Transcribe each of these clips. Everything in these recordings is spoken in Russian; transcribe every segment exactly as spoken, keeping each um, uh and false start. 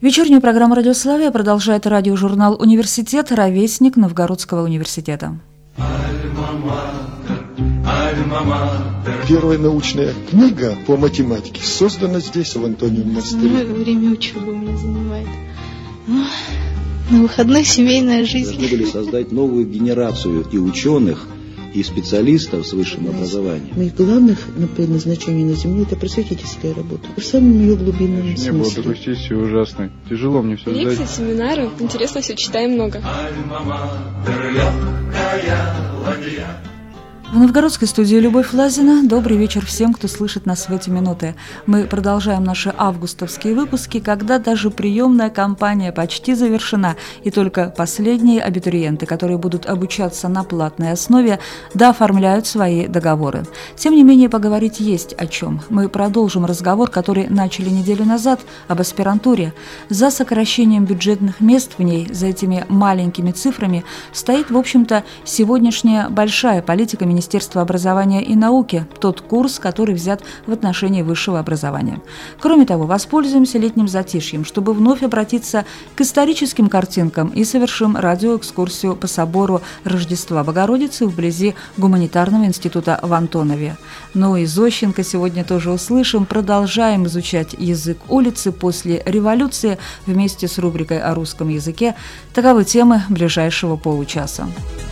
Вечернюю программу «Радиославия» продолжает радиожурнал «Университет», ровесник Новгородского университета. Первая научная книга по математике создана здесь, в Антониевом монастыре. Время учебы у меня занимает. На выходных семейная жизнь. Должны были создать новую генерацию и ученых, и специалистов с высшим образованием. Моих главных предназначений на Земле – это просветительская работа. В самом ее глубинном не смысле. Не было такой сессии ужасной. Тяжело мне все сдать. Лекции, семинары. Интересно все, читаем много. В новгородской студии Любовь Лазина. Добрый вечер всем, кто слышит нас в эти минуты. Мы продолжаем наши августовские выпуски, когда даже приемная кампания почти завершена, и только последние абитуриенты, которые будут обучаться на платной основе, дооформляют свои договоры. Тем не менее, поговорить есть о чем. Мы продолжим разговор, который начали неделю назад, об аспирантуре. За сокращением бюджетных мест в ней, за этими маленькими цифрами, стоит, в общем-то, сегодняшняя большая политика Министерства Министерства образования и науки, тот курс, который взят в отношении высшего образования. Кроме того, воспользуемся летним затишьем, чтобы вновь обратиться к историческим картинкам и совершим радиоэкскурсию по собору Рождества Богородицы вблизи Гуманитарного института в Антонове. Ну и Зощенко сегодня тоже услышим. Продолжаем изучать язык улицы после революции вместе с рубрикой о русском языке. Таковы темы ближайшего получаса.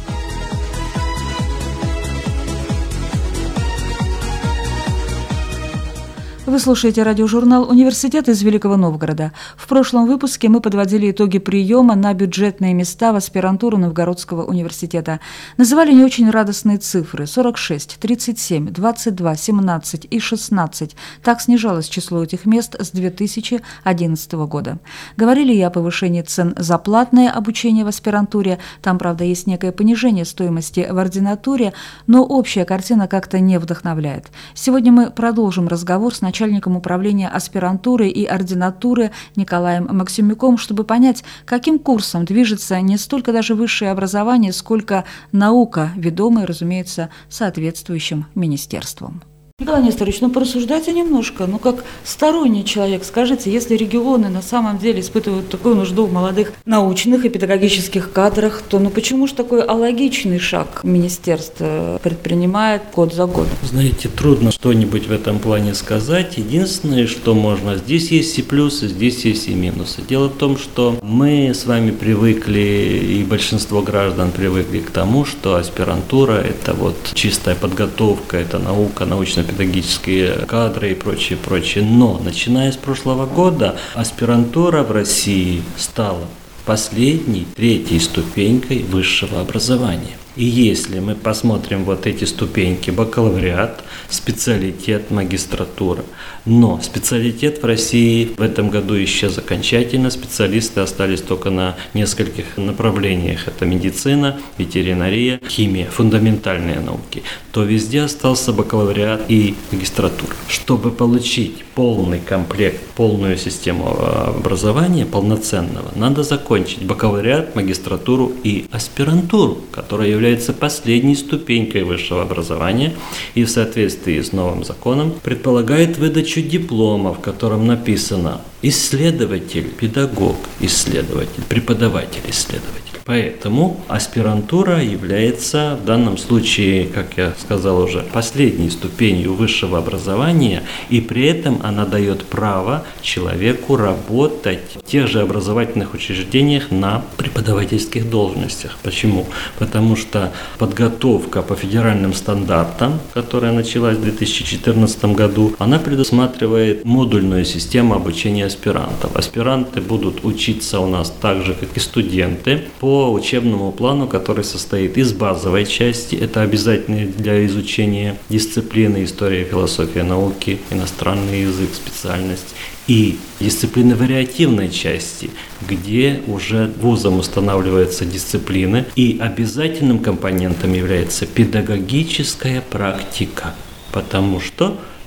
Вы слушаете радиожурнал «Университет» из Великого Новгорода. В прошлом выпуске мы подводили итоги приема на бюджетные места в аспирантуру Новгородского университета. Называли не очень радостные цифры – сорок шесть, тридцать семь, двадцать два, семнадцать и шестнадцать. Так снижалось число этих мест с две тысячи одиннадцатого года. Говорили и о повышении цен за платное обучение в аспирантуре. Там, правда, есть некое понижение стоимости в ординатуре, но общая картина как-то не вдохновляет. Сегодня мы продолжим разговор с начальником начальником управления аспирантуры и ординатуры Николаем Максимюком, чтобы понять, каким курсом движется не столько даже высшее образование, сколько наука, ведомая, разумеется, соответствующим министерством. Николай Несторович, ну порассуждайте немножко, ну как сторонний человек, скажите, если регионы на самом деле испытывают такую нужду в молодых научных и педагогических кадрах, то ну почему же такой алогичный шаг министерство предпринимает год за годом? Знаете, трудно что-нибудь в этом плане сказать. Единственное, что можно, здесь есть и плюсы, здесь есть и минусы. Дело в том, что мы с вами привыкли, и большинство граждан привыкли к тому, что аспирантура – это вот чистая подготовка, это наука, научно педагогические кадры и прочее, прочее. Но, начиная с прошлого года, аспирантура в России стала последней, третьей ступенькой высшего образования. И если мы посмотрим вот эти ступеньки: бакалавриат, специалитет, магистратура. Но специалитет в России в этом году исчез окончательно, специалисты остались только на нескольких направлениях. Это медицина, ветеринария, химия, фундаментальные науки. То везде остался бакалавриат и магистратура. Чтобы получить полный комплект, полную систему образования полноценного, надо закончить бакалавриат, магистратуру и аспирантуру, которая является является последней ступенькой высшего образования и в соответствии с новым законом предполагает выдачу диплома, в котором написано исследователь, педагог, исследователь, преподаватель, исследователь. Поэтому аспирантура является в данном случае, как я сказал уже, последней ступенью высшего образования, и при этом она дает право человеку работать в тех же образовательных учреждениях на преподавательских должностях. Почему? Потому что подготовка по федеральным стандартам, которая началась в две тысячи четырнадцатом году, она предусматривает модульную систему обучения аспирантов. Аспиранты будут учиться у нас так же, как и студенты, по по учебному плану, который состоит из базовой части, это обязательные для изучения дисциплины история, философия науки, иностранный язык, специальность, и дисциплины вариативной части, где уже вузом устанавливаются дисциплины, и обязательным компонентом является педагогическая практика, потому что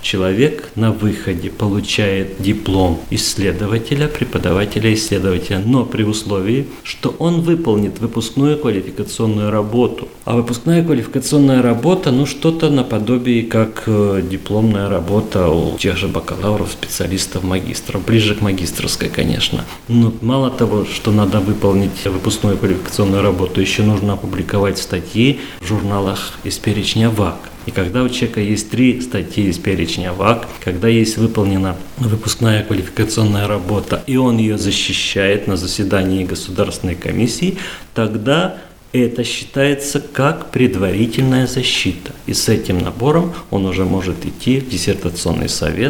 человек на выходе получает диплом исследователя, преподавателя, исследователя, но при условии, что он выполнит выпускную квалификационную работу. А выпускная квалификационная работа, ну, что-то наподобие как дипломная работа у тех же бакалавров, специалистов, магистров, ближе к магистерской, конечно. Но мало того, что надо выполнить выпускную квалификационную работу, еще нужно опубликовать статьи в журналах из перечня ВАК. И когда у человека есть три статьи из перечня ВАК, когда есть выполнена выпускная квалификационная работа, и он ее защищает на заседании Государственной комиссии, тогда это считается как предварительная защита. И с этим набором он уже может идти в диссертационный совет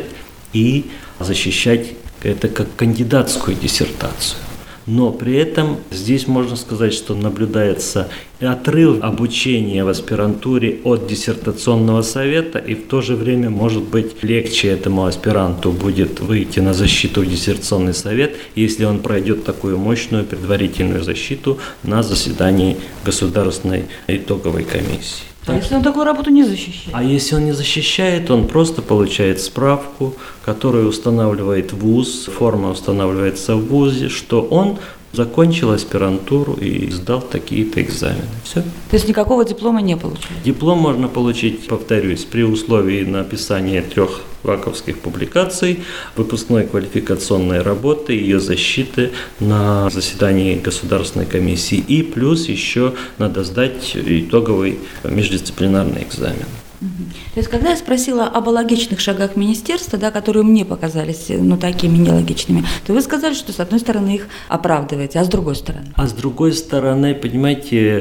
и защищать это как кандидатскую диссертацию. Но при этом здесь можно сказать, что наблюдается отрыв обучения в аспирантуре от диссертационного совета, и в то же время, может быть, легче этому аспиранту будет выйти на защиту в диссертационный совет, если он пройдет такую мощную предварительную защиту на заседании Государственной итоговой комиссии. А если он такую работу не защищает? А если он не защищает, он просто получает справку, которую устанавливает вуз, форма устанавливается в вузе, что он закончил аспирантуру и сдал такие-то экзамены. Все. То есть никакого диплома не получил? Диплом можно получить, повторюсь, при условии написания трех ваковских публикаций, выпускной квалификационной работы, ее защиты на заседании Государственной комиссии. И плюс еще надо сдать итоговый междисциплинарный экзамен. То есть, когда я спросила об логичных шагах министерства, да, которые мне показались ну, такими нелогичными, то вы сказали, что с одной стороны их оправдываете, а с другой стороны? А с другой стороны, понимаете,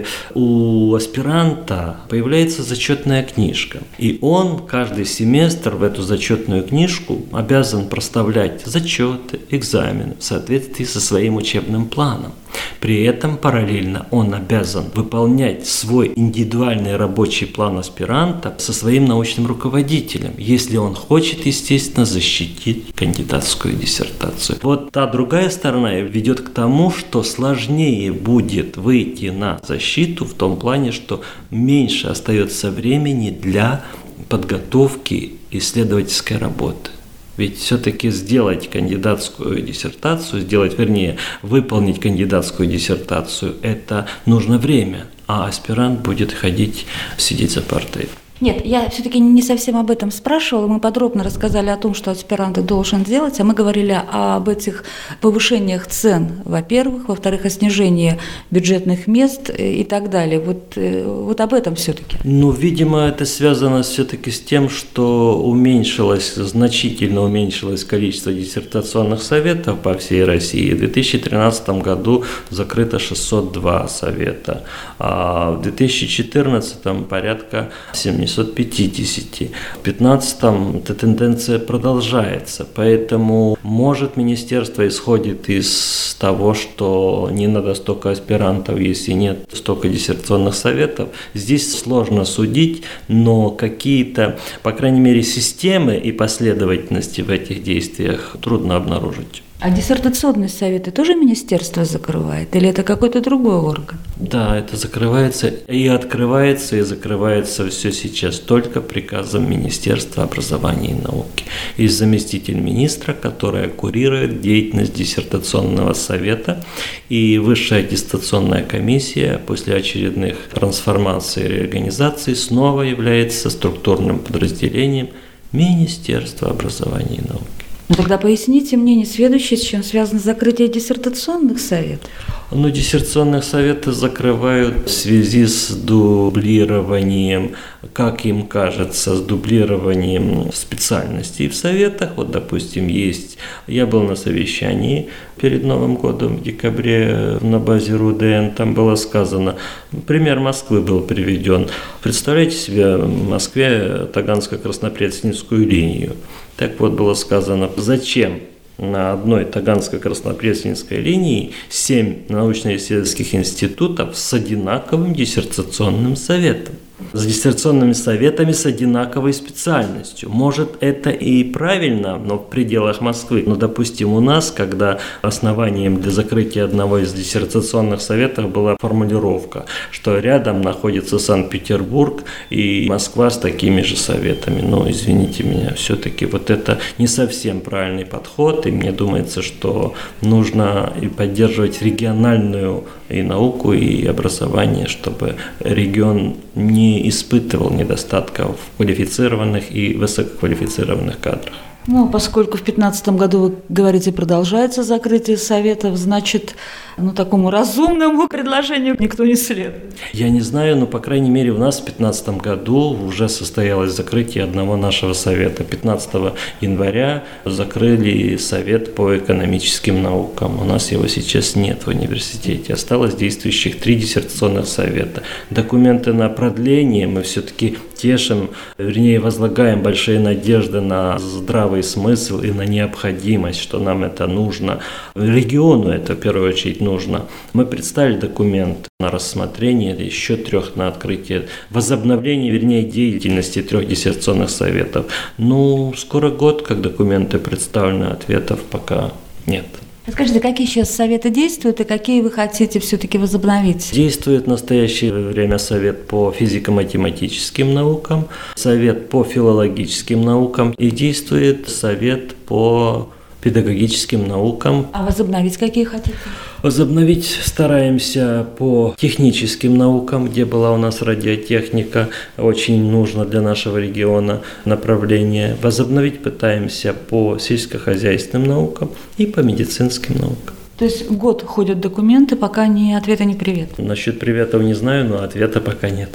у аспиранта появляется зачетная книжка, и он каждый семестр в эту зачетную книжку обязан проставлять зачеты, экзамены в соответствии со своим учебным планом. При этом параллельно он обязан выполнять свой индивидуальный рабочий план аспиранта со своим научным руководителем, если он хочет, естественно, защитить кандидатскую диссертацию. Вот та другая сторона ведет к тому, что сложнее будет выйти на защиту в том плане, что меньше остается времени для подготовки исследовательской работы. Ведь все-таки сделать кандидатскую диссертацию, сделать, вернее, выполнить кандидатскую диссертацию, это нужно время, а аспирант будет ходить, сидеть за партой. Нет, я все-таки не совсем об этом спрашивала. Мы подробно рассказали о том, что аспирант должен делать, а мы говорили об этих повышениях цен, во-первых, во-вторых, о снижении бюджетных мест и так далее. Вот, вот об этом все-таки. Ну, видимо, это связано все-таки с тем, что уменьшилось, значительно уменьшилось количество диссертационных советов по всей России. В две тысячи тринадцатом году закрыто шестьсот два совета, а в две тысячи четырнадцатом порядка семьсот пятьдесят. В две тысячи пятнадцатом эта тенденция продолжается, поэтому, может, министерство исходит из того, что не надо столько аспирантов, если нет столько диссертационных советов. Здесь сложно судить, но какие-то, по крайней мере, системы и последовательности в этих действиях трудно обнаружить. А диссертационные советы тоже министерство закрывает? Или это какой-то другой орган? Да, это закрывается и открывается, и закрывается все сейчас только приказом Министерства образования и науки. Есть заместитель министра, который курирует деятельность диссертационного совета, и Высшая аттестационная комиссия после очередных трансформаций и реорганизаций снова является структурным подразделением Министерства образования и науки. Ну тогда поясните мне, несведущие, с чем связано закрытие диссертационных советов? Ну, диссертационные советы закрывают в связи с дублированием, как им кажется, с дублированием специальностей в советах. Вот, допустим, есть, я был на совещании перед Новым годом в декабре на базе РУДН, там было сказано, пример Москвы был приведен. Представляете себе в Москве Таганско-Краснопресненскую линию. Так вот было сказано, зачем на одной Таганско-Краснопресненской линии семь научно-исследовательских институтов с одинаковым диссертационным советом. С диссертационными советами с одинаковой специальностью. Может, это и правильно, но в пределах Москвы. Но, допустим, у нас, когда основанием для закрытия одного из диссертационных советов была формулировка, что рядом находится Санкт-Петербург и Москва с такими же советами. Но, извините меня, все-таки вот это не совсем правильный подход, и мне думается, что нужно и поддерживать региональную и науку, и образование, чтобы регион не испытывал недостатков в квалифицированных и высококвалифицированных кадрах. Ну, поскольку в две тысячи пятнадцатом году, вы говорите, продолжается закрытие советов, значит, ну, такому разумному предложению никто не следует. Я не знаю, но, по крайней мере, у нас в две тысячи пятнадцатом году уже состоялось закрытие одного нашего совета. пятнадцатого января закрыли совет по экономическим наукам. У нас его сейчас нет в университете. Осталось действующих три диссертационных совета. Документы на продление мы все-таки тешим, вернее, возлагаем большие надежды на здравый смысл и на необходимость, что нам это нужно. Региону это в первую очередь нужно. Мы представили документ на рассмотрение еще трех на открытие, возобновление, вернее, деятельности трех диссертационных советов. Ну, скоро год, как документы представлены, ответов пока нет. Скажите, какие сейчас советы действуют и какие вы хотите все-таки возобновить? Действует в настоящее время совет по физико-математическим наукам, совет по филологическим наукам и действует совет по педагогическим наукам. А возобновить какие хотите? Возобновить стараемся по техническим наукам, где была у нас радиотехника, очень нужно для нашего региона направление. Возобновить пытаемся по сельскохозяйственным наукам и по медицинским наукам. То есть год ходят документы, пока ни ответа, ни привета? Насчет приветов не знаю, но ответа пока нет.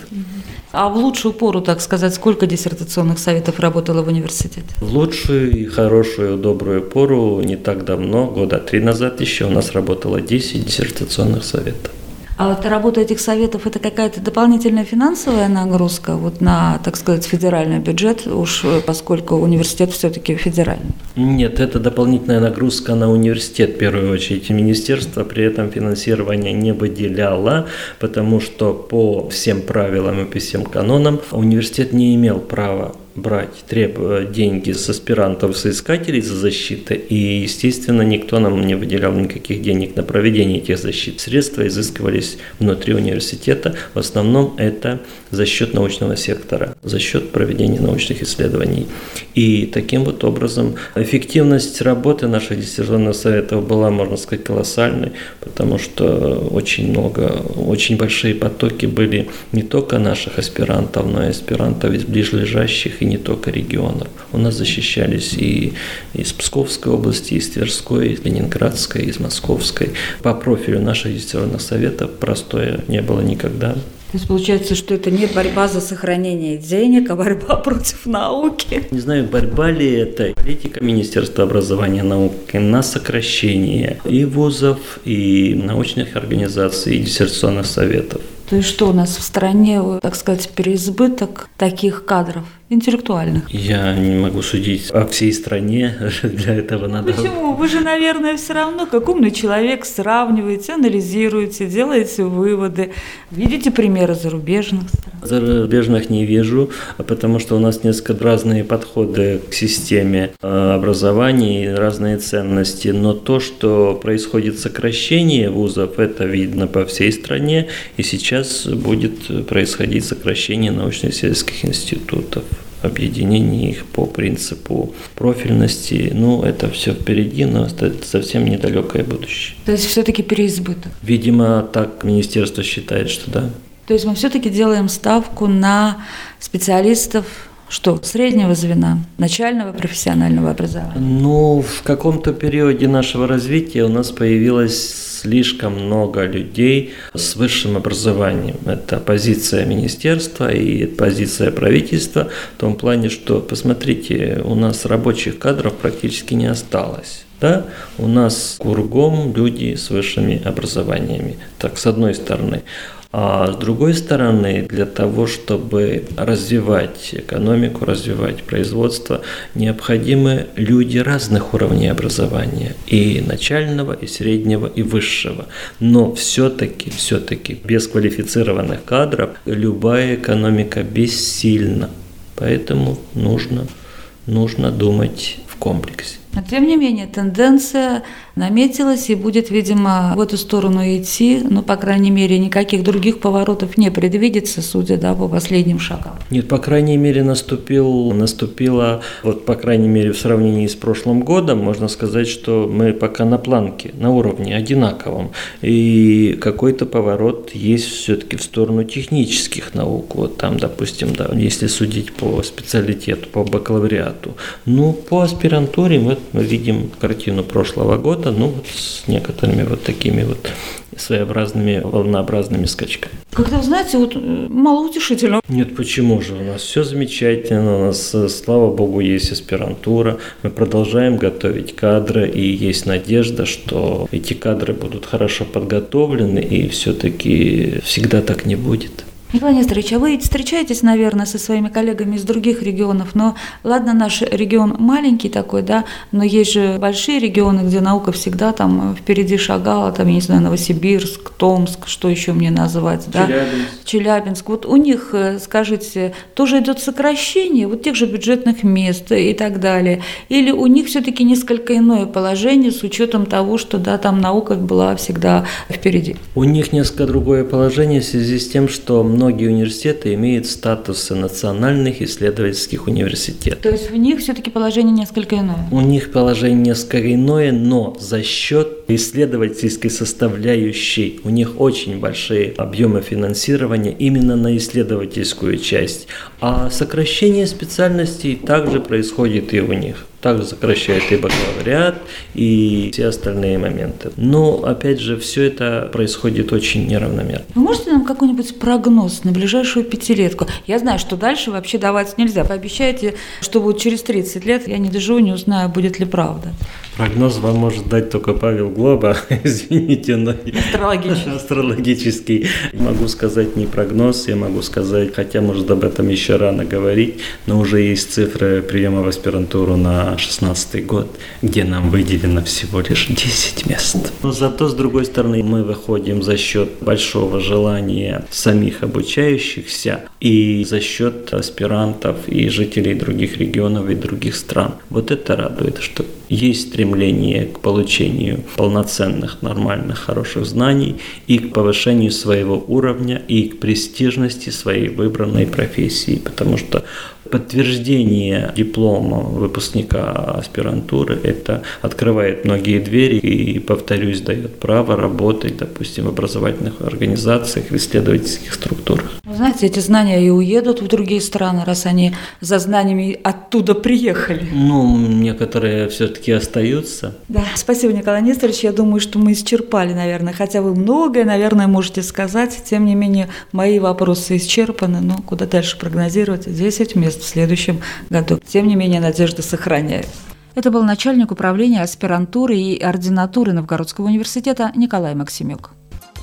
А в лучшую пору, так сказать, сколько диссертационных советов работало в университете? В лучшую и хорошую, добрую пору не так давно, года три назад еще у нас работало десять диссертационных советов. А вот работа этих советов – это какая-то дополнительная финансовая нагрузка вот на, так сказать, федеральный бюджет, уж поскольку университет все-таки федеральный? Нет, это дополнительная нагрузка на университет в первую очередь. Министерство при этом финансирование не выделяло, потому что по всем правилам и по всем канонам университет не имел права брать требовать деньги с аспирантов, соискателей за защиты, и, естественно, никто нам не выделял никаких денег на проведение этих защит. Средства изыскивались внутри университета, в основном это за счет научного сектора, за счет проведения научных исследований. И таким вот образом эффективность работы наших диссертационных советов была, можно сказать, колоссальной, потому что очень много, очень большие потоки были не только наших аспирантов, но и аспирантов из ближайших и не только регионов. У нас защищались и из Псковской области, из Тверской, из Ленинградской, из Московской. По профилю наших диссертационных советов простое не было никогда. То есть получается, что это не борьба за сохранение денег, а борьба против науки? Не знаю, борьба ли это. Политика Министерства образования и науки на сокращение и вузов, и научных организаций, и диссертационных советов. То есть что у нас в стране, так сказать, переизбыток таких кадров интеллектуальных? Я не могу судить о всей стране, для этого надо... Почему? Вы же, наверное, все равно, как умный человек, сравниваете, анализируете, делаете выводы, видите примеры зарубежных стран. Зарубежных не вижу, потому что у нас несколько разные подходы к системе образования и разные ценности, но то, что происходит сокращение вузов, это видно по всей стране, и сейчас будет происходить сокращение научно-исследовательских институтов, объединение их по принципу профильности. Ну, это все впереди, но это совсем недалекое будущее. То есть все-таки переизбыток? Видимо, так министерство считает, что да. То есть мы все-таки делаем ставку на специалистов, что, среднего звена, начального профессионального образования? Ну, в каком-то периоде нашего развития у нас появилось слишком много людей с высшим образованием. Это позиция министерства и позиция правительства в том плане, что, посмотрите, у нас рабочих кадров практически не осталось. Да? У нас кругом люди с высшими образованиями. Так, с одной стороны. А с другой стороны, для того, чтобы развивать экономику, развивать производство, необходимы люди разных уровней образования, и начального, и среднего, и высшего. Но все-таки, все-таки без квалифицированных кадров любая экономика бессильна. Поэтому нужно, нужно думать в комплексе. Но, тем не менее, тенденция наметилась и будет, видимо, в эту сторону идти, но, по крайней мере, никаких других поворотов не предвидится, судя да, по последним шагам. Нет, по крайней мере, наступил, наступила, вот, по крайней мере, в сравнении с прошлым годом, можно сказать, что мы пока на планке, на уровне одинаковом, и какой-то поворот есть все-таки в сторону технических наук, вот там, допустим, да, если судить по специалитету, по бакалавриату. Ну, по аспирантуре мы Мы видим картину прошлого года, ну, вот с некоторыми вот такими вот своеобразными волнообразными скачками. Как-то, знаете, вот малоутешительно. Нет, почему же? У нас все замечательно, у нас, слава богу, есть аспирантура, мы продолжаем готовить кадры, и есть надежда, что эти кадры будут хорошо подготовлены, и все-таки всегда так не будет. Николай Несторович, а вы встречаетесь, наверное, со своими коллегами из других регионов, но ладно, наш регион маленький такой, да, но есть же большие регионы, где наука всегда там впереди шагала, там, я не знаю, Новосибирск, Томск, что еще мне назвать, да? Челябинск. Челябинск. Вот у них, скажите, тоже идет сокращение вот тех же бюджетных мест и так далее, или у них все-таки несколько иное положение с учетом того, что, да, там наука была всегда впереди? У них несколько другое положение в связи с тем, что многие университеты имеют статус национальных исследовательских университетов. То есть в них все-таки положение несколько иное? У них положение несколько иное, но за счет исследовательской составляющей у них очень большие объемы финансирования именно на исследовательскую часть. А сокращение специальностей также происходит и у них. Также сокращает и бакалавриат, и все остальные моменты. Но, опять же, все это происходит очень неравномерно. Вы можете нам какой-нибудь прогноз на ближайшую пятилетку? Я знаю, что дальше вообще давать нельзя. Пообещайте, что вот через тридцать лет я не доживу, не узнаю, будет ли правда. Прогноз вам может дать только Павел Глоба, извините, но... Астрологический. Астрологический. Могу сказать не прогноз, я могу сказать, хотя, может, об этом еще рано говорить, но уже есть цифры приема в аспирантуру на шестнадцатый год, где нам выделено всего лишь десять мест. Но зато, с другой стороны, мы выходим за счет большого желания самих обучающихся и за счет аспирантов и жителей других регионов и других стран. Вот это радует, что есть стремление к получению полноценных, нормальных, хороших знаний и к повышению своего уровня и к престижности своей выбранной профессии, потому что подтверждение диплома выпускника аспирантуры это открывает многие двери и, повторюсь, дает право работать, допустим, в образовательных организациях, в исследовательских структурах. Знаете, эти знания и уедут в другие страны, раз они за знаниями оттуда приехали. Ну, некоторые все-таки остаются. Да, спасибо, Николай Несторович. Я думаю, что мы исчерпали, наверное, хотя вы многое, наверное, можете сказать. Тем не менее, мои вопросы исчерпаны, но куда дальше прогнозировать? десять мест в следующем году. Тем не менее, надежда сохраняется. Это был начальник управления аспирантуры и ординатуры Новгородского университета Николай Максимюк.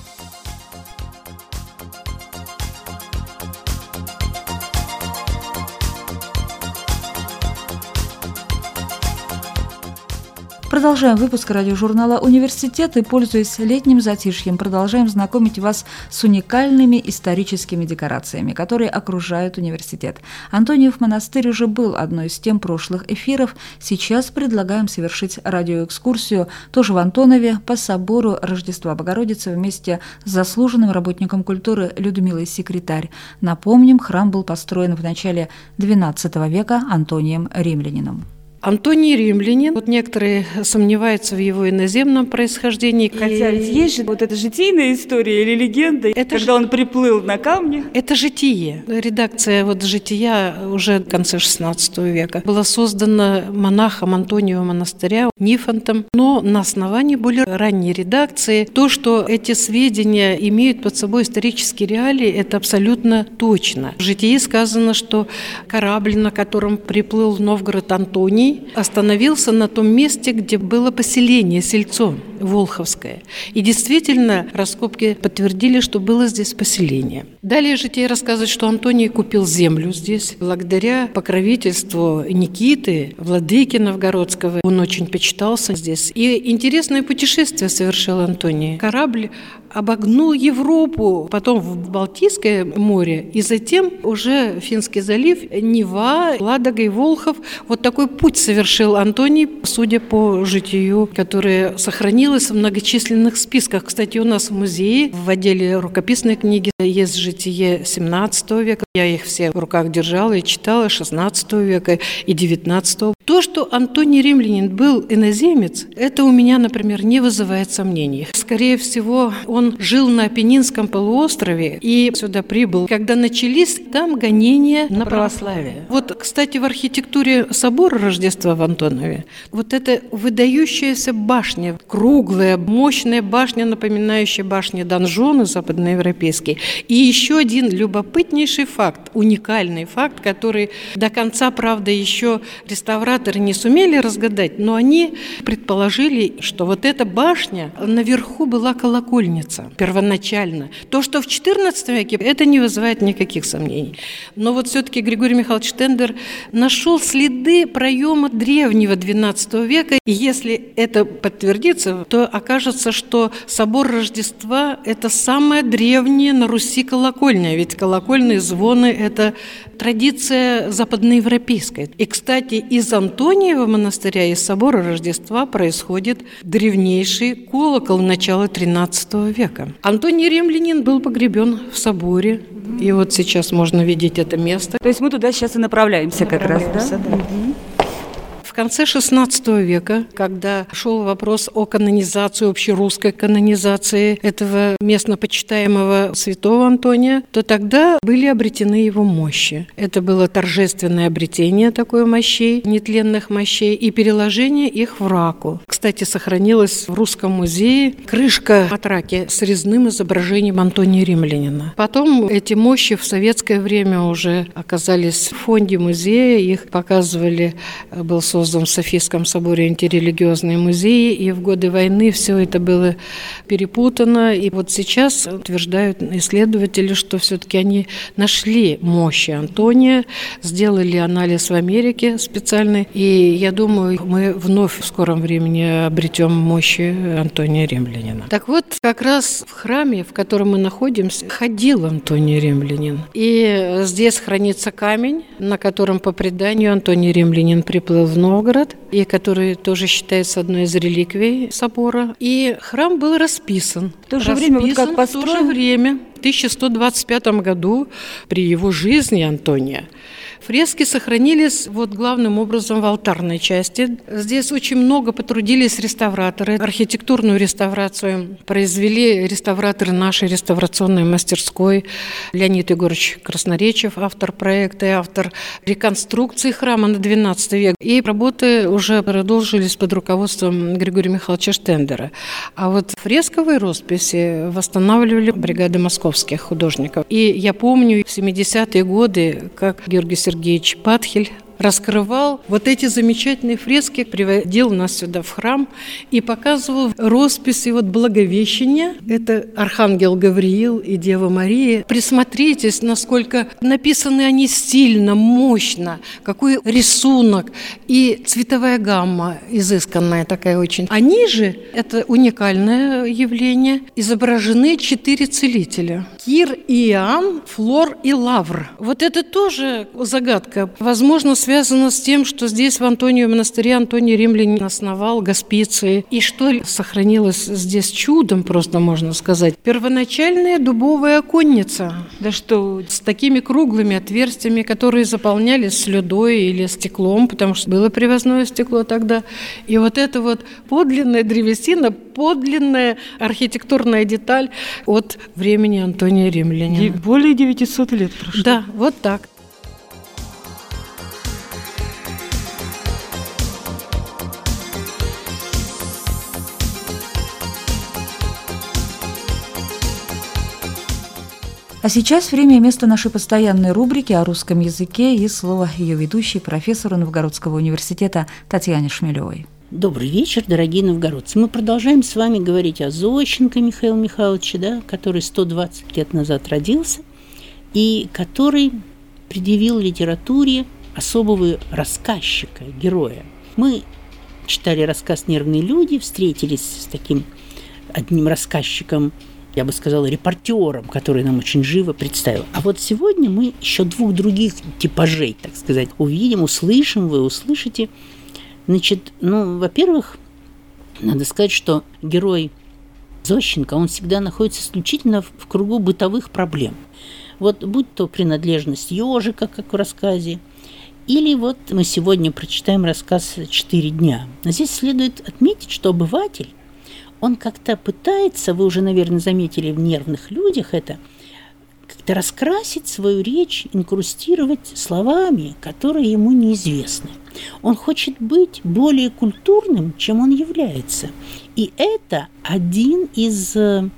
Продолжаем выпуск радиожурнала «Университет» и, пользуясь летним затишьем, продолжаем знакомить вас с уникальными историческими декорациями, которые окружают университет. Антониев монастырь уже был одной из тем прошлых эфиров. Сейчас предлагаем совершить радиоэкскурсию тоже в Антонове по собору Рождества Богородицы вместе с заслуженным работником культуры Людмилой Секретарь. Напомним, храм был построен в начале двенадцатого века Антонием Римлянином. Антоний Римлянин. Вот некоторые сомневаются в его иноземном происхождении. Хотя ведь есть же вот эта житийная история или легенда, это когда ж... он приплыл на камне. Это житие. Редакция вот жития уже в конце шестнадцатого века была создана монахом Антониева монастыря Нифонтом, но на основании более ранней редакции. То, что эти сведения имеют под собой исторические реалии, это абсолютно точно. В житии сказано, что корабль, на котором приплыл в Новгород Антоний, Антоний остановился на том месте, где было поселение, сельцо Волховское. И действительно, раскопки подтвердили, что было здесь поселение. Далее житие рассказывает, что Антоний купил землю здесь. Благодаря покровительству Никиты, владыки Новгородского, он очень почитался здесь. И интересное путешествие совершил Антоний. Корабль обогнул Европу, потом в Балтийское море, и затем уже Финский залив, Нева, Ладога и Волхов. Вот такой путь совершил Антоний, судя по житию, которое сохранилось в многочисленных списках. Кстати, у нас в музее в отделе рукописной книги есть житие семнадцатого века. Я их все в руках держала и читала, шестнадцатого века и девятнадцатого. То, что Антоний Римлянин был иноземец, это у меня, например, не вызывает сомнений. Скорее всего, он жил на Апеннинском полуострове и сюда прибыл, когда начались там гонения на православие. Вот, кстати, в архитектуре собора Рождества в Антонове вот эта выдающаяся башня, круглая, мощная башня, напоминающая башни донжоны западноевропейские. И еще один любопытнейший факт, уникальный факт, который до конца, правда, еще реставраторы не сумели разгадать, но они предположили, что вот эта башня, наверху была колокольница первоначально. То, что в четырнадцатом веке, это не вызывает никаких сомнений. Но вот все-таки Григорий Михайлович Штендер нашел следы проема древнего двенадцатого века. И если это подтвердится, то окажется, что собор Рождества – это самая древняя на Руси колокольня. Ведь колокольные звоны – это традиция западноевропейская. И, кстати, из Антониева монастыря, из собора Рождества происходит древнейший колокол начала тринадцатого века. Антоний Римлянин был погребен в соборе. И вот сейчас можно видеть это место. То есть мы туда сейчас и направляемся, направляемся как раз, да? да. В конце шестнадцатого века, когда шел вопрос о канонизации, общерусской канонизации этого местно почитаемого святого Антония, то тогда были обретены его мощи. Это было торжественное обретение такой мощей, нетленных мощей, и переложение их в раку. Кстати, сохранилась в Русском музее крышка от раки с резным изображением Антония Римлянина. Потом эти мощи в советское время уже оказались в фонде музея, их показывали, был создан в Софийском соборе антирелигиозный музей, и в годы войны все это было перепутано. И вот сейчас утверждают исследователи, что все-таки они нашли мощи Антония, сделали анализ в Америке специальный, и я думаю, мы вновь в скором времени обретем мощи Антония Римлянина. Так вот, как раз в храме, в котором мы находимся, ходил Антоний Римлянин. И здесь хранится камень, на котором, по преданию, Антоний Римлянин приплыл в Новгород, и который тоже считается одной из реликвий собора. И храм был расписан. В то же время, вот как построен? В то же время, в тысяча сто двадцать пятом году, при его жизни Антония, фрески сохранились вот главным образом в алтарной части. Здесь очень много потрудились реставраторы. Архитектурную реставрацию произвели реставраторы нашей реставрационной мастерской. Леонид Егорович Красноречив, автор проекта и автор реконструкции храма на двенадцатый век. И работы уже продолжились под руководством Григория Михайловича Штендера. А вот фресковые росписи восстанавливали бригады московских художников. И я помню в семидесятые годы, как Георгий Сергеевич Патхель раскрывал вот эти замечательные фрески, приводил нас сюда в храм и показывал росписи вот Благовещения. Это Архангел Гавриил и Дева Мария. Присмотритесь, насколько написаны они стильно, мощно, какой рисунок и цветовая гамма изысканная такая очень. Они же, это уникальное явление, изображены четыре целителя. Кир и Иоанн, Флор и Лавр. Вот это тоже загадка. Возможно, связано с тем, что здесь в Антониевом монастыре Антоний Римлянин основал госпиции. И что сохранилось здесь чудом, просто можно сказать. Первоначальная дубовая оконница. Да что? С такими круглыми отверстиями, которые заполнялись слюдой или стеклом, потому что было привозное стекло тогда. И вот это вот подлинная древесина, подлинная архитектурная деталь от времени Антония Римлянина. Более девятисот лет прошло. Да, вот так. А сейчас время и место нашей постоянной рубрики о русском языке и слово ее ведущей, профессору Новгородского университета Татьяне Шмелевой. Добрый вечер, дорогие новгородцы. Мы продолжаем с вами говорить о Зощенко Михаиле Михайловиче, да, который сто двадцать лет назад родился и который предъявил литературе особого рассказчика, героя. Мы читали рассказ «Нервные люди», встретились с таким одним рассказчиком, я бы сказала, репортером, который нам очень живо представил. А вот сегодня мы еще двух других типажей, так сказать, увидим, услышим, вы услышите. Значит, ну, во-первых, надо сказать, что герой Зощенко, он всегда находится исключительно в кругу бытовых проблем. Вот будь то принадлежность ежика, как в рассказе, или вот мы сегодня прочитаем рассказ «Четыре дня». Но здесь следует отметить, что обыватель, он как-то пытается, вы уже, наверное, заметили в «Нервных людях» это, как-то раскрасить свою речь, инкрустировать словами, которые ему неизвестны. Он хочет быть более культурным, чем он является. И это один из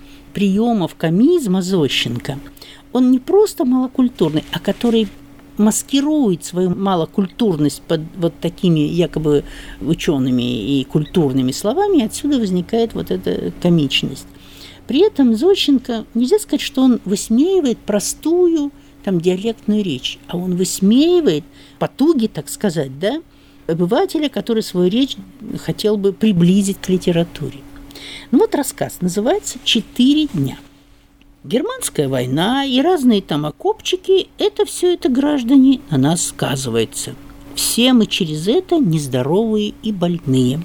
приемов комизма Зощенко. Он не просто малокультурный, а который маскирует свою малокультурность под вот такими якобы учеными и культурными словами, и отсюда возникает вот эта комичность. При этом Зощенко, нельзя сказать, что он высмеивает простую там, диалектную речь, а он высмеивает потуги, так сказать, да, обывателя, который свою речь хотел бы приблизить к литературе. Ну вот рассказ называется «Четыре дня». Германская война и разные там окопчики – это все это, граждане, на нас сказывается. Все мы через это нездоровые и больные.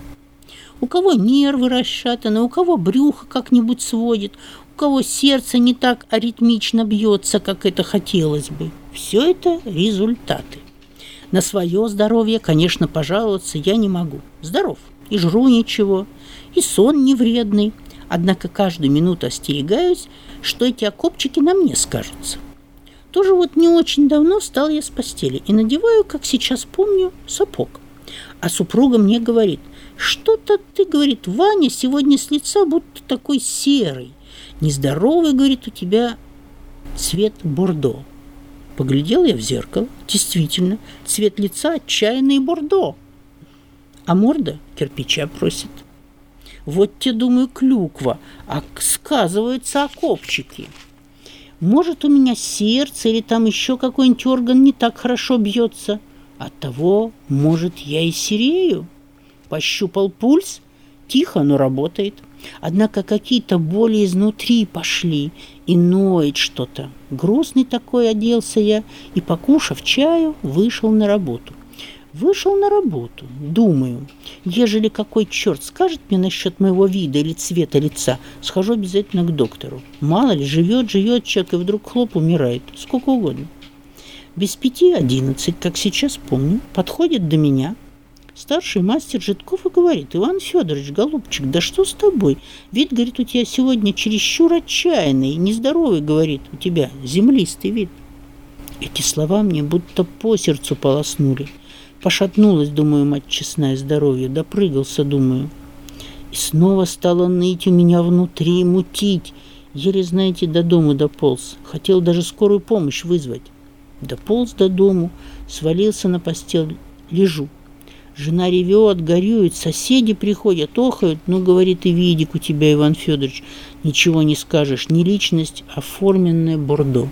У кого нервы расшатаны, у кого брюхо как-нибудь сводит, у кого сердце не так аритмично бьется, как это хотелось бы. Все это результаты. На свое здоровье, конечно, пожаловаться я не могу. Здоров, и жру ничего, и сон не вредный. Однако каждую минуту остерегаюсь, что эти окопчики на мне скажутся. Тоже вот не очень давно встал я с постели и надеваю, как сейчас помню, сапог. А супруга мне говорит: что-то ты, говорит, Ваня, сегодня с лица будто такой серый. Нездоровый, говорит, у тебя цвет бордо. Поглядел я в зеркало. Действительно, цвет лица отчаянный бордо. А морда кирпича просит. Вот тебе, думаю, клюква, а сказываются окопчики. Может, у меня сердце или там еще какой-нибудь орган не так хорошо бьется. Оттого, может, я и серею. Пощупал пульс, тихо, но работает. Однако какие-то боли изнутри пошли, и ноет что-то. Грустный такой оделся я, и, покушав чаю, вышел на работу. Вышел на работу, думаю, ежели какой черт скажет мне насчет моего вида или цвета лица, схожу обязательно к доктору. Мало ли, живет, живет человек, и вдруг хлоп, умирает. Сколько угодно. Без пяти одиннадцать, как сейчас помню, подходит до меня старший мастер Житков и говорит: Иван Федорович, голубчик, да что с тобой? Вид, говорит, у тебя сегодня чересчур отчаянный, нездоровый, говорит, у тебя землистый вид. Эти слова мне будто по сердцу полоснули. Пошатнулась, думаю, мать честная, здоровье, допрыгался, думаю. И снова стало ныть у меня внутри, мутить. Еле, знаете, до дому дополз. Хотел даже скорую помощь вызвать. Дополз до дому, свалился на постель, лежу. Жена ревет, горюет, соседи приходят, охают. Ну, говорит, и видик у тебя, Иван Федорович, ничего не скажешь, не личность, а форменное бордо.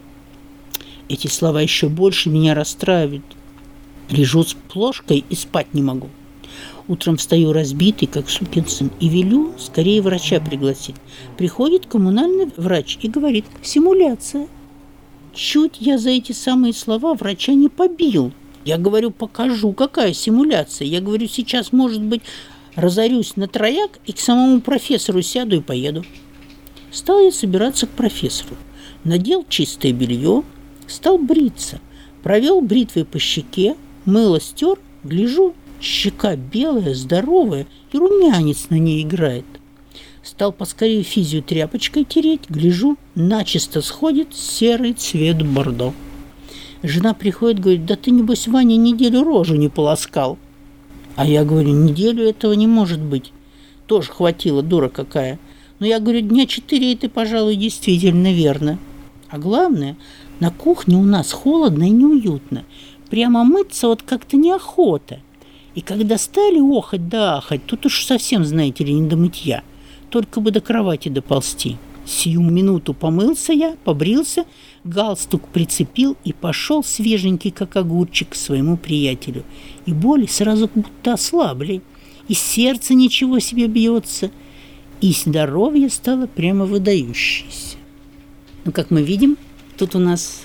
Эти слова еще больше меня расстраивают. Лежу с плошкой и спать не могу. Утром встаю разбитый, как сукин сын, и велю скорее врача пригласить. Приходит коммунальный врач и говорит: симуляция. Чуть я за эти самые слова врача не побил. Я говорю: покажу, какая симуляция. Я говорю: сейчас, может быть, разорюсь на трояк и к самому профессору сяду и поеду. Стал я собираться к профессору. Надел чистое белье, стал бриться. Провел бритвой по щеке, мыло стер, гляжу, щека белая, здоровая, и румянец на ней играет. Стал поскорее физию тряпочкой тереть, гляжу, начисто сходит серый цвет бордо. Жена приходит, говорит: да ты, небось, Ваня, неделю рожу не полоскал. А я говорю: неделю этого не может быть. Тоже хватило, дура какая. Но я говорю: дня четыре, это, пожалуй, действительно верно. А главное, на кухне у нас холодно и неуютно. Прямо мыться вот как-то неохота. И когда стали охать да ахать, тут уж совсем, знаете ли, не до мытья. Только бы до кровати доползти. Сию минуту помылся я, побрился, галстук прицепил и пошел свеженький, как огурчик, к своему приятелю. И боли сразу будто ослабли, и сердце ничего себе бьется, и здоровье стало прямо выдающееся. Ну, как мы видим, тут у нас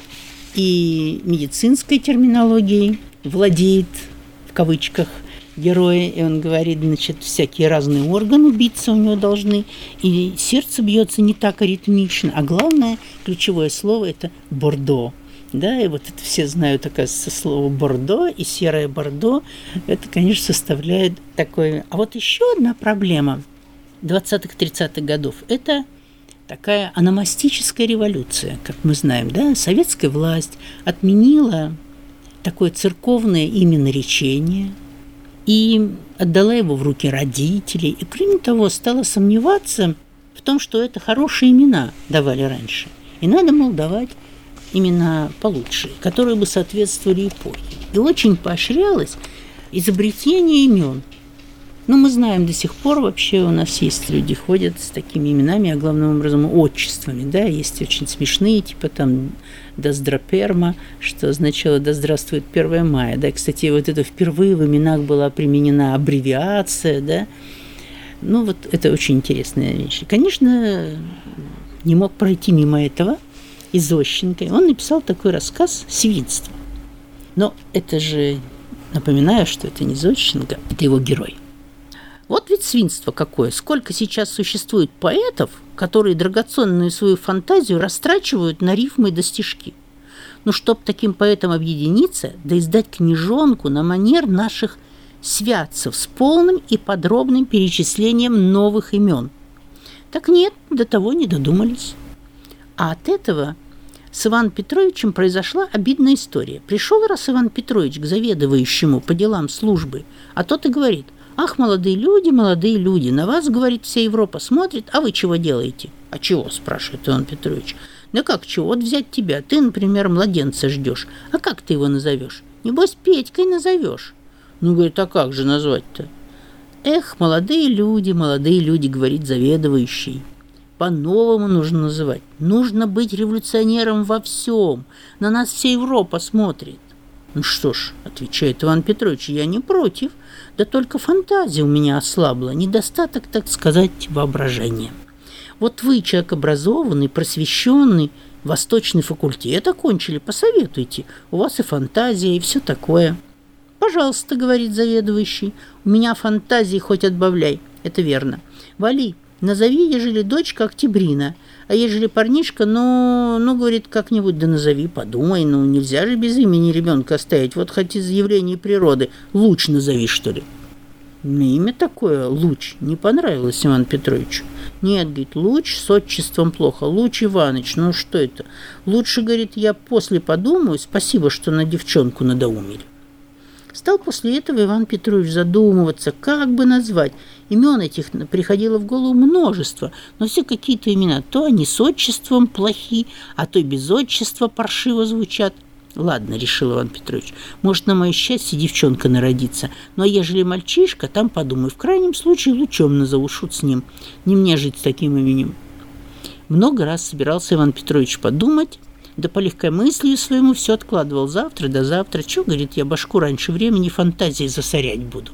и медицинской терминологией владеет, в кавычках, героя, и он говорит, значит, всякие разные органы биться у него должны, и сердце бьется не так ритмично, а главное, ключевое слово – это бордо. Да, и вот это все знают, оказывается, слово бордо, и серое бордо, это, конечно, составляет такое. А вот еще одна проблема двадцатых-тридцатых годов – это такая ономастическая революция, как мы знаем, да, советская власть отменила такое церковное именоречение и отдала его в руки родителей. И, кроме того, стала сомневаться в том, что это хорошие имена давали раньше. И надо, мол, давать имена получше, которые бы соответствовали эпохе. И очень поощрялось изобретение имен. Но мы знаем, до сих пор вообще у нас есть люди, ходят с такими именами, а главным образом отчествами. Да? Есть очень смешные, типа там Доздраперма, что означало «Да здравствует первое мая». Да? Кстати, вот это впервые в именах была применена аббревиация. Да? Ну вот это очень интересная вещь. Конечно, не мог пройти мимо этого и Зощенко. Он написал такой рассказ «Свинство». Но это же, напоминаю, что это не Зощенко, это его герой. Вот ведь свинство какое. Сколько сейчас существует поэтов, которые драгоценную свою фантазию растрачивают на рифмы и стишки. Ну, чтоб таким поэтам объединиться, да издать книжонку на манер наших святцев с полным и подробным перечислением новых имен. Так нет, до того не додумались. А от этого с Иваном Петровичем произошла обидная история. Пришел раз Иван Петрович к заведующему по делам службы, а тот и говорит: «Ах, молодые люди, молодые люди, на вас, говорит, вся Европа смотрит, а вы чего делаете?» «А чего?» – спрашивает Иван Петрович. «Да как чего? Вот взять тебя. Ты, например, младенца ждешь. А как ты его назовешь? Небось, Петькой назовешь». Ну, говорит, а как же назвать-то? «Эх, молодые люди, молодые люди, говорит заведующий. По-новому нужно называть. Нужно быть революционером во всем. На нас вся Европа смотрит». «Ну что ж», – отвечает Иван Петрович, – «я не против. Да только фантазия у меня ослабла, недостаток, так сказать, воображения. Вот вы, человек образованный, просвещенный, восточный факультет окончили, посоветуйте. У вас и фантазия, и все такое». «Пожалуйста», – говорит заведующий, – «у меня фантазии хоть отбавляй». «Это верно. Вали, назови, ежели дочка Октябрина, а ежели парнишка, ну, ну, говорит, как-нибудь да назови, подумай, ну, нельзя же без имени ребенка оставить, вот хоть из явлений природы, Луч назови, что ли». Имя такое, Луч, не понравилось Ивану Петровичу. «Нет, говорит, Луч с отчеством плохо, Луч Иваныч, ну что это? Лучше, говорит, я после подумаю, спасибо, что на девчонку надоумили». Стал после этого Иван Петрович задумываться, как бы назвать. Имен этих приходило в голову множество, но все какие-то имена. То они с отчеством плохи, а то и без отчества паршиво звучат. «Ладно, — решил Иван Петрович, — может, на мое счастье девчонка народится, но ежели мальчишка, там подумай, в крайнем случае Лучом назову, шут с ним. Не мне жить с таким именем». Много раз собирался Иван Петрович подумать, да по легкомыслию своему все откладывал завтра до завтра. Чего, говорит, я башку раньше времени фантазией засорять буду.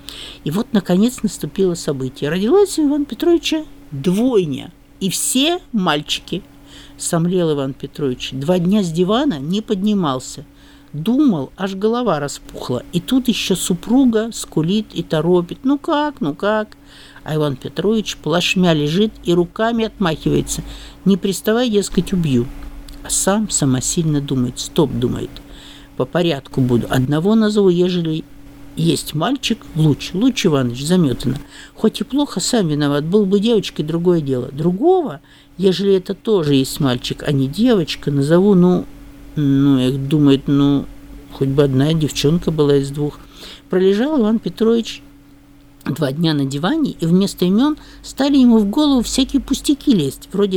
И вот, наконец, наступило событие. Родилась у Ивана Петровича двойня, и все мальчики. Сомлел Иван Петрович. Два дня с дивана не поднимался. Думал, аж голова распухла. И тут еще супруга скулит и торопит. «Ну как, ну как?» А Иван Петрович плашмя лежит и руками отмахивается. «Не приставай, дескать, убью». А сам самосильно думает. Стоп, думает. По порядку буду. Одного назову, ежели есть мальчик, Луч. Луч Иванович, заметано. Хоть и плохо, сам виноват. Был бы девочкой, другое дело. Другого, ежели это тоже есть мальчик, а не девочка, назову, ну, ну, эх, думает, ну, хоть бы одна девчонка была из двух. Пролежал Иван Петрович два дня на диване, и вместо имен стали ему в голову всякие пустяки лезть, вроде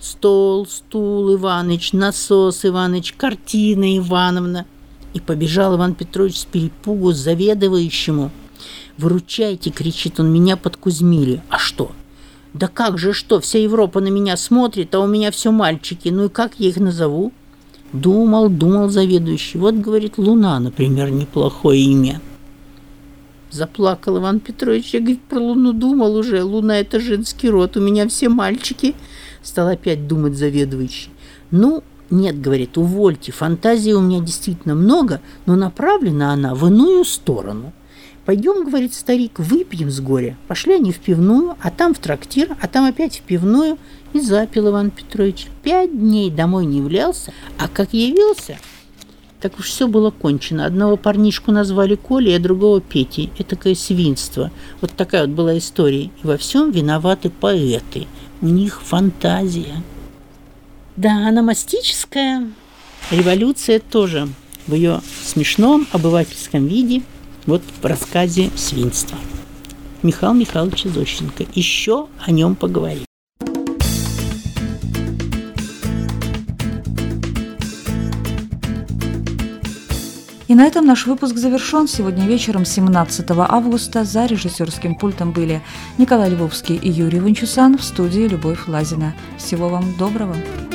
Стол, стул, Иваныч, насос, Иваныч, картина, Ивановна. И побежал Иван Петрович с перепугу к заведующему. «Выручайте!» — кричит он, — «меня подкузмили». «А что?» «Да как же что? Вся Европа на меня смотрит, а у меня все мальчики. Ну и как я их назову?» Думал, думал заведующий. Вот, говорит, Луна, например, неплохое имя. Заплакал Иван Петрович. Я, говорит, про Луну думал уже. Луна — это женский род, у меня все мальчики. Стал опять думать заведующий. Ну, нет, говорит, увольте, фантазии у меня действительно много, но направлена она в иную сторону. Пойдем, говорит старик, выпьем с горя. Пошли они в пивную, а там в трактир, а там опять в пивную. И запил Иван Петрович. Пять дней домой не являлся, а как явился, так уж все было кончено. Одного парнишку назвали Колей, а другого Петей. Этакое свинство. Вот такая вот была история. И во всем виноваты поэты. У них фантазия. Да, она мастическая. Революция тоже в ее смешном обывательском виде. Вот в рассказе «Свинство». Михаил Михайлович Зощенко. Еще о нем поговорим. И на этом наш выпуск завершен. Сегодня вечером, семнадцатого августа, за режиссерским пультом были Николай Львовский и Юрий Ванчусан, в студии Любовь Лазина. Всего вам доброго.